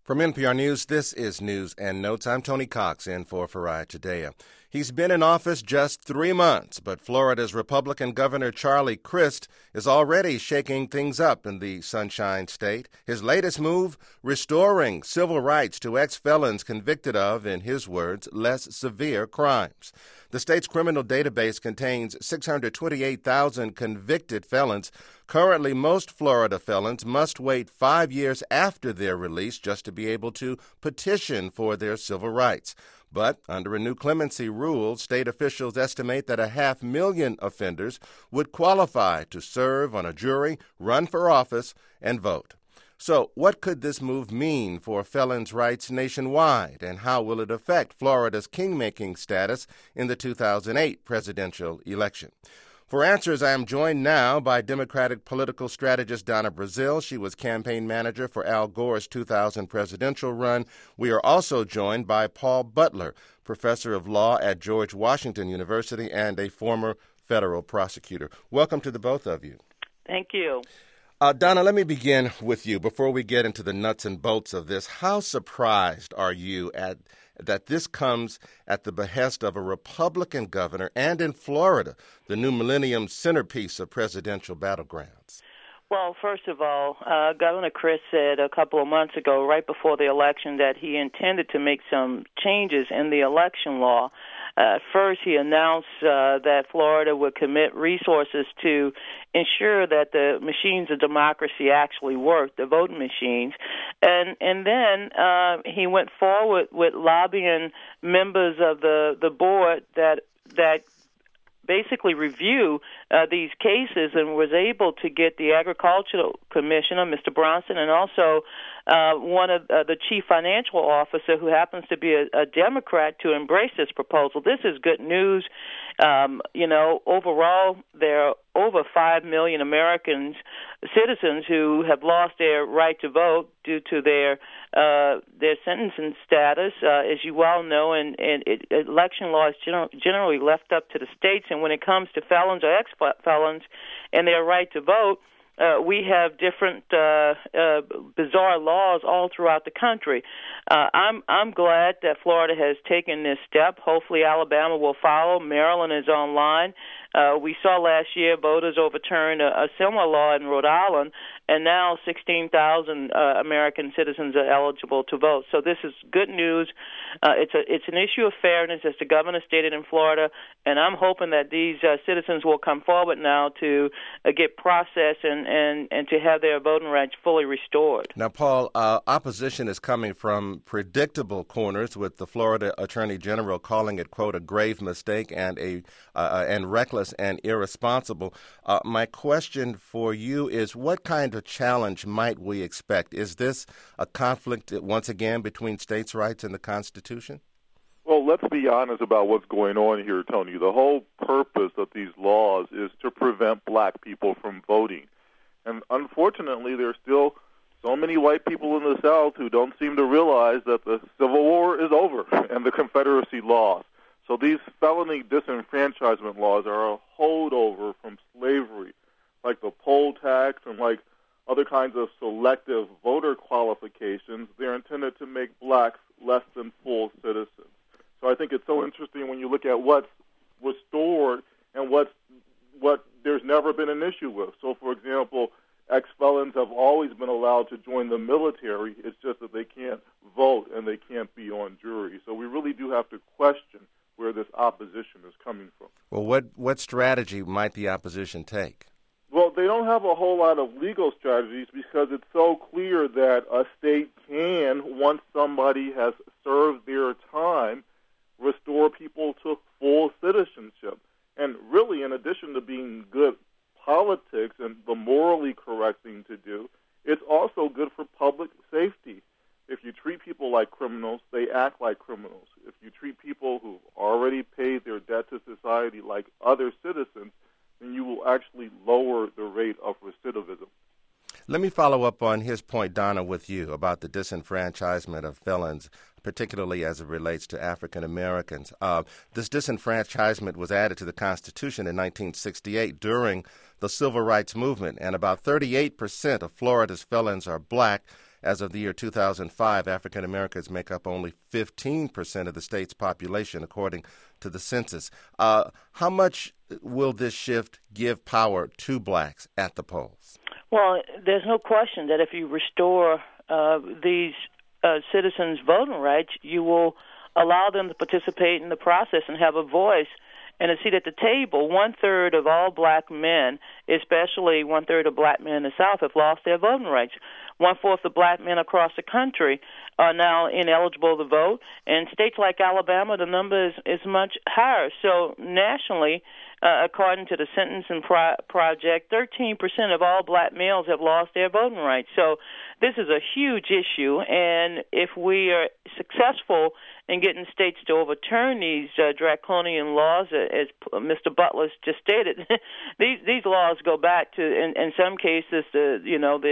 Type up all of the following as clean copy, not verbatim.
From NPR News, this is News and Notes. I'm Tony Cox in for Farai Chideya. He's been in office just 3 months, but Florida's Republican Governor Charlie Crist is already shaking things up in the Sunshine State. His latest move, restoring civil rights to ex-felons convicted of, in his words, less severe crimes. The state's criminal database contains 628,000 convicted felons. Currently, most Florida felons must wait 5 years after their release just to be able to petition for their civil rights. But under a new clemency rule, state officials estimate that 500,000 offenders would qualify to serve on a jury, run for office, and vote. So what could this move mean for felons' rights nationwide, and how will it affect Florida's kingmaking status in the 2008 presidential election? For answers, I am joined now by Democratic political strategist Donna Brazile. She was campaign manager for Al Gore's 2000 presidential run. We are also joined by Paul Butler, professor of law at George Washington University and a former federal prosecutor. Welcome to the both of you. Thank you. Donna, let me begin with you before we get into the nuts and bolts of this. How surprised are you that this comes at the behest of a Republican governor and in Florida, the new millennium centerpiece of presidential battlegrounds? Well, first of all, Governor Crist said a couple of months ago, right before the election, that he intended to make some changes in the election law. First, he announced that Florida would commit resources to ensure that the machines of democracy actually work, the voting machines. And then he went forward with lobbying members of the board that basically review these cases, and was able to get the Agricultural Commissioner, Mr. Bronson, and also one of the chief financial officer, who happens to be a Democrat, to embrace this proposal. This is good news. Overall, there are over 5 million Americans, citizens, who have lost their right to vote due to their sentencing status, as you well know, and election law is generally left up to the states. And when it comes to felons or ex-felons and their right to vote, we have different bizarre laws all throughout the country. I'm glad that Florida has taken this step. Hopefully Alabama will follow. Maryland is online. We saw last year voters overturn a similar law in Rhode Island, and now 16,000 American citizens are eligible to vote. So this is good news. It's an issue of fairness, as the governor stated in Florida, and I'm hoping that these citizens will come forward now to get processed and to have their voting rights fully restored. Now, Paul, opposition is coming from predictable corners, with the Florida Attorney General calling it, quote, a grave mistake and reckless and irresponsible. My question for you is, what kind of challenge might we expect? Is this a conflict, once again, between states' rights and the Constitution? Well, let's be honest about what's going on here, Tony. The whole purpose of these laws is to prevent black people from voting. And unfortunately, there's still so many white people in the South who don't seem to realize that the Civil War is over and the Confederacy lost. So these felony disenfranchisement laws are a holdover from slavery, like the poll tax and like other kinds of selective voter qualifications. They're intended to make blacks less than full citizens. So I think it's so interesting when you look at what's restored and what there's never been an issue with. So, for example, ex-felons have always been allowed to join the military. It's just that they can't vote and they can't be on juries. So we really do have to question where this opposition is coming from. Well, what strategy might the opposition take? Well, they don't have a whole lot of legal strategies, because it's so clear that a state can, once somebody has served their time, restore people to full citizenship. And really, in addition to being good politics and the morally correct thing to do, it's also good for public safety. If you treat people like criminals, they act like criminals. If you treat people who've already paid their debt to society like other citizens, then you will actually lower the rate of recidivism. Let me follow up on his point, Donna, with you about the disenfranchisement of felons, particularly as it relates to African Americans. This disenfranchisement was added to the Constitution in 1968 during the Civil Rights Movement, and about 38% of Florida's felons are black, as of the year 2005, African Americans make up only 15% of the state's population, according to the census. How much will this shift give power to blacks at the polls? Well, there's no question that if you restore these citizens' voting rights, you will allow them to participate in the process and have a voice and a seat at the table. 1/3 of all black men, especially 1/3 of black men in the South, have lost their voting rights. 1/4 of black men across the country are now ineligible to vote. In states like Alabama, the number is much higher. So nationally, according to the Sentencing Project, 13% of all black males have lost their voting rights. So this is a huge issue, and if we are successful in getting states to overturn these draconian laws, as Mr. Butler just stated, these laws go back to, in some cases, the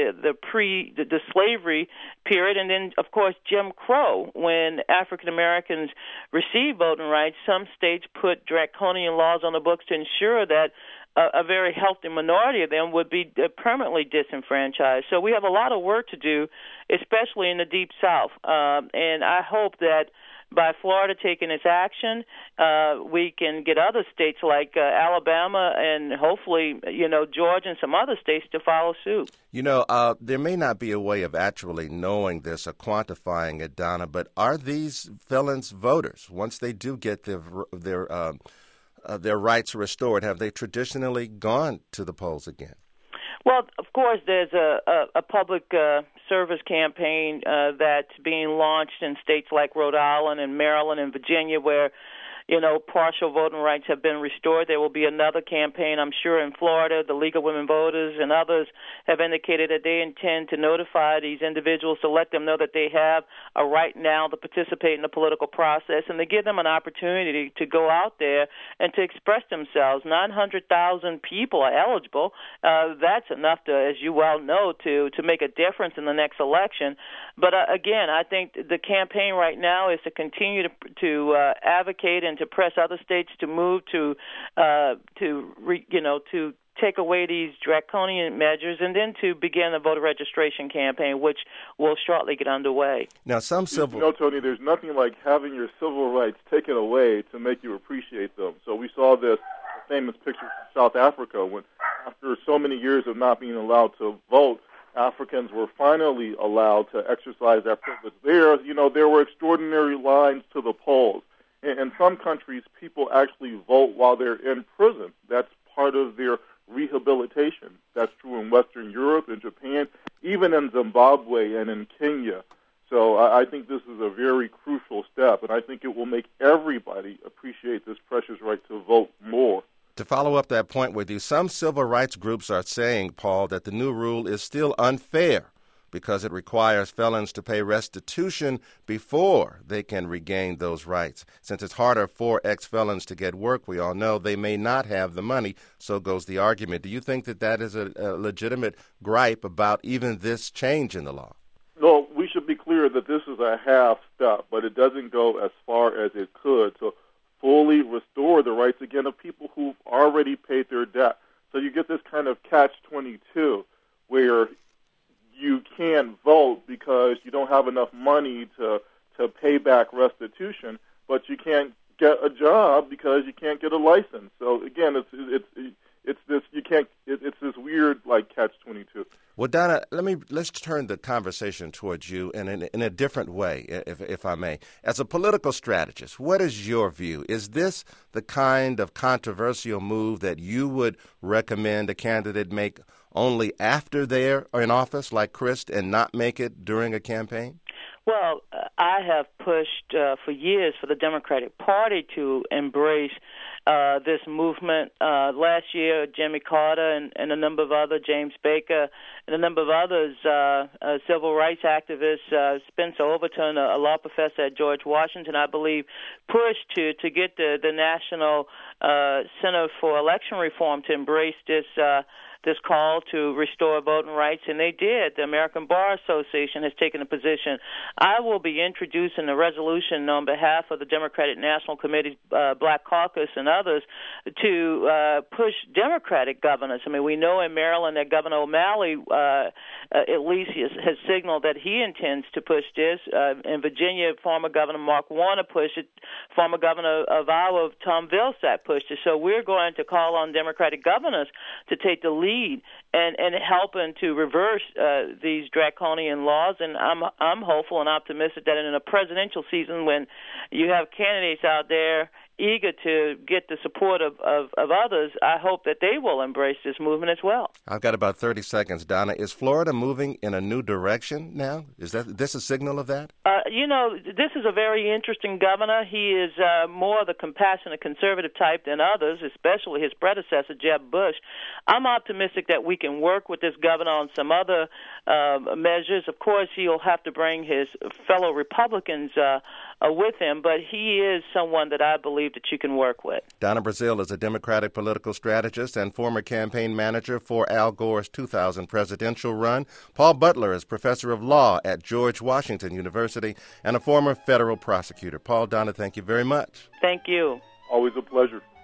slavery period, and then of course Jim Crow. When African Americans received voting rights, some states put draconian laws on the books to ensure that a very healthy minority of them would be permanently disenfranchised. So we have a lot of work to do, especially in the Deep South, and I hope that by Florida taking its action, we can get other states like Alabama and hopefully, Georgia and some other states to follow suit. There may not be a way of actually knowing this or quantifying it, Donna, but are these felons voters? Once they do get their rights restored, have they traditionally gone to the polls again? Well, of course, there's a public service campaign that's being launched in states like Rhode Island and Maryland and Virginia where, partial voting rights have been restored. There will be another campaign, I'm sure, in Florida. The League of Women Voters and others have indicated that they intend to notify these individuals to let them know that they have a right now to participate in the political process and to give them an opportunity to go out there and to express themselves. 900,000 people are eligible. That's enough to, as you well know, to make a difference in the next election. But again, I think the campaign right now is to continue to advocate and to press other states to move to take away these draconian measures and then to begin a voter registration campaign, which will shortly get underway. Now, Tony, there's nothing like having your civil rights taken away to make you appreciate them. So we saw this famous picture from South Africa when, after so many years of not being allowed to vote, Africans were finally allowed to exercise that privilege. There were extraordinary lines to the polls. In some countries, people actually vote while they're in prison. That's part of their rehabilitation. That's true in Western Europe and Japan, even in Zimbabwe and in Kenya. So I think this is a very crucial step, and I think it will make everybody appreciate this precious right to vote more. To follow up that point with you, some civil rights groups are saying, Paul, that the new rule is still unfair because it requires felons to pay restitution before they can regain those rights. Since it's harder for ex-felons to get work, we all know they may not have the money, so goes the argument. Do you think that is a legitimate gripe about even this change in the law? No, we should be clear that this is a half step, but it doesn't go as far as it could to fully restore the rights, again, of people who've already paid their debt. So you get this kind of catch-22 where you can't vote because you don't have enough money to pay back restitution, but you can't get a job because you can't get a license. So again, it's this weird catch-22. Well, Donna, let's turn the conversation towards you in a different way, if I may. As a political strategist, what is your view? Is this the kind of controversial move that you would recommend a candidate make only after they're in office, like Crist, and not make it during a campaign? Well, I have pushed for years for the Democratic Party to embrace this movement. Last year, Jimmy Carter and a number of other, James Baker, and a number of others, civil rights activists, Spencer Overton, a law professor at George Washington, I believe, pushed to get the National Center for Election Reform to embrace this this call to restore voting rights, and they did. The American Bar Association has taken a position. I will be introducing a resolution on behalf of the Democratic National Committee, Black Caucus, and others to push Democratic governors. I mean, we know in Maryland that Governor O'Malley at least has signaled that he intends to push this. In Virginia, former Governor Mark Warner pushed it. Former Governor of Iowa, Tom Vilsack, pushed it. So we're going to call on Democratic governors to take the lead and helping to reverse these draconian laws. And I'm hopeful and optimistic that in a presidential season, when you have candidates out there eager to get the support of others, I hope that they will embrace this movement as well. I've got about 30 seconds, Donna. Is Florida moving in a new direction now? Is this a signal of that? This is a very interesting governor. He is more the compassionate conservative type than others, especially his predecessor, Jeb Bush. I'm optimistic that we can work with this governor on some other measures. Of course, he'll have to bring his fellow Republicans with him, but he is someone that I believe that you can work with. Donna Brazile is a Democratic political strategist and former campaign manager for Al Gore's 2000 presidential run. Paul Butler is professor of law at George Washington University and a former federal prosecutor. Paul, Donna, thank you very much. Thank you. Always a pleasure.